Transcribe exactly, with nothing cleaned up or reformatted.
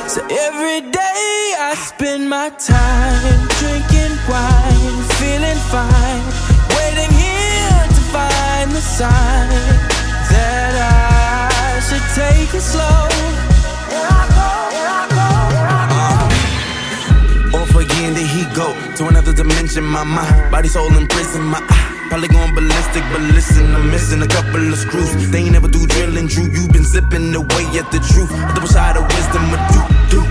So every day I spend my time drinking wine, feeling fine, waiting here to find the sign that I should take it slow. Here I go, here I go, here I go. Uh, off again, there he go to another dimension. My mind, body, soul in prison. My eye, probably going ballistic, but listen, I'm missing a couple of screws. They ain't never do drilling, Drew. You been sipping away at the truth. A double shot of wisdom, a do do.